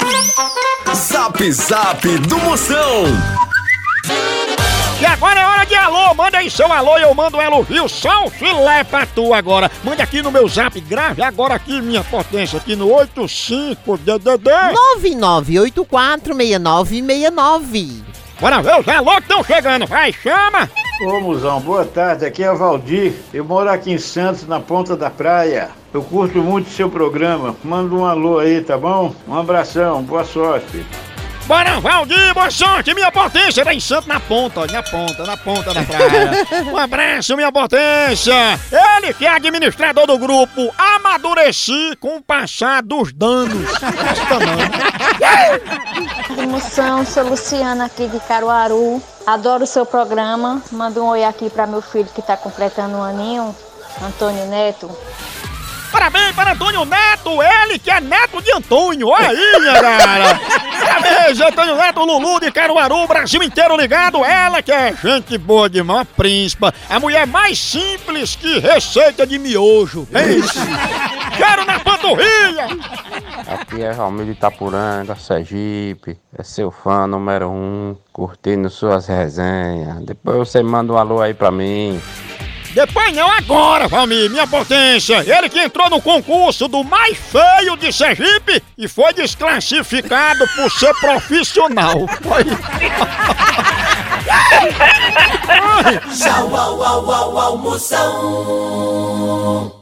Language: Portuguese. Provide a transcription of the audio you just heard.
Zap Zap do Moção. E agora é hora de alô, manda aí seu alô e eu mando um elogio, só um filé pra tu agora. Mande aqui no meu zap, grave agora aqui minha potência, aqui no 85DDD 99846969. Bora ver os alô que estão chegando, vai, chama! Ô Musão, boa tarde, aqui é o Valdir. Eu moro aqui em Santos, na ponta da praia. Eu curto muito o seu programa, manda um alô aí, tá bom? Um abração, boa sorte. Bora, Valdir, boa sorte, minha potência, tá em Santos na ponta, ó, na ponta da praia. Um abraço, minha potência. Ele que é administrador do grupo Amadureci com o passar dos danos. Moção, sou Luciana aqui de Caruaru. Adoro o seu programa. Manda um oi aqui para meu filho que tá completando um aninho, Antônio Neto. Parabéns para Antônio Neto, ele que é neto de Antônio, olha aí, minha cara. Parabéns, Antônio Neto, Lulu de Caruaru, Brasil inteiro ligado. Ela que é gente boa demais, uma príncipa, a mulher mais simples que receita de miojo. É isso. Quero na panturrilha. Aqui é Ramil de Itapuranga, Sergipe, é seu fã número 1, curtindo suas resenhas. Depois você manda um alô aí pra mim. Depois não, agora, Valmir, minha potência. Ele que entrou no concurso do mais feio de Sergipe e foi desclassificado por ser profissional. Tchau, au, au, au, au, Moção.